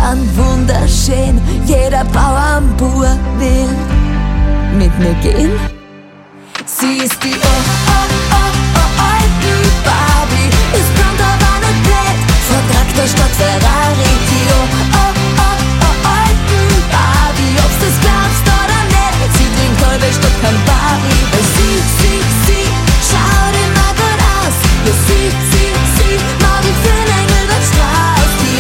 sind wunderschön. Jeder Bauernbub will mit mir gehen. Sie ist die alten Barbie, ist blond, aber nicht blöd, von Traktor statt Ferrari. Die alten Barbie, ob's das glaubst oder nicht, sie trinkt halbe statt Campari. Sie, schaut immer gut aus. Ja, sie, mag ich für den Engel der Strauß. Die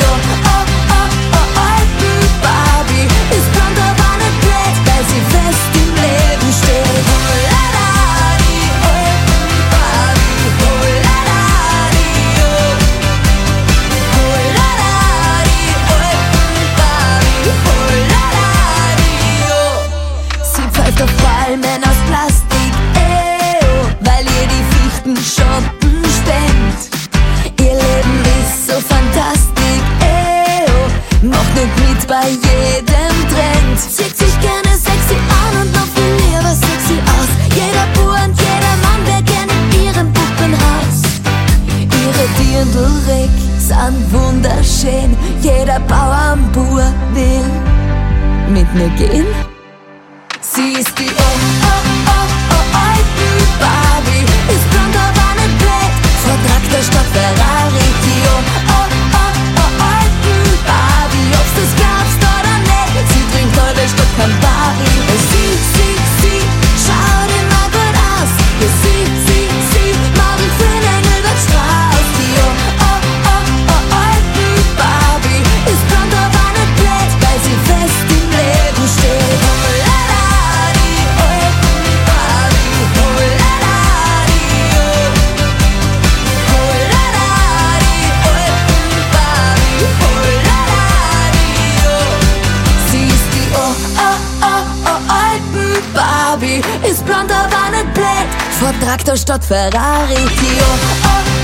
alten Barbie, ist blond, aber nicht blöd, weil sie fest im Leben steht. Auf Palmen aus Plastik, weil ihr die Fichtenschotten spendet. Ihr Leben ist so fantastisch, macht nicht mit bei jedem Trend. Sieht sich gerne sexy an und noch viel lieber sexy aus. Jeder Bub und jeder Mann wär gerne in ihrem Puppenhaus. Ihre Dirndl-Rick sind wunderschön. Jeder Bauernbub will mit mir gehen. Sie ist die alten Barbie, ist blond, aber nicht blöd, von Traktor statt Ferrari. Die alten Barbie, ob's das glaubst oder nicht, sie trinkt halbe statt Campari. Sie, schaut immer gut aus. Ja, sie, mag ich für den Engel der Strauß. Die alten Barbie, ist blond, aber nicht blöd, weil sie fest im Leben steht. Barbie ist blond, aber nicht blöd, von Traktor statt Ferrari. Die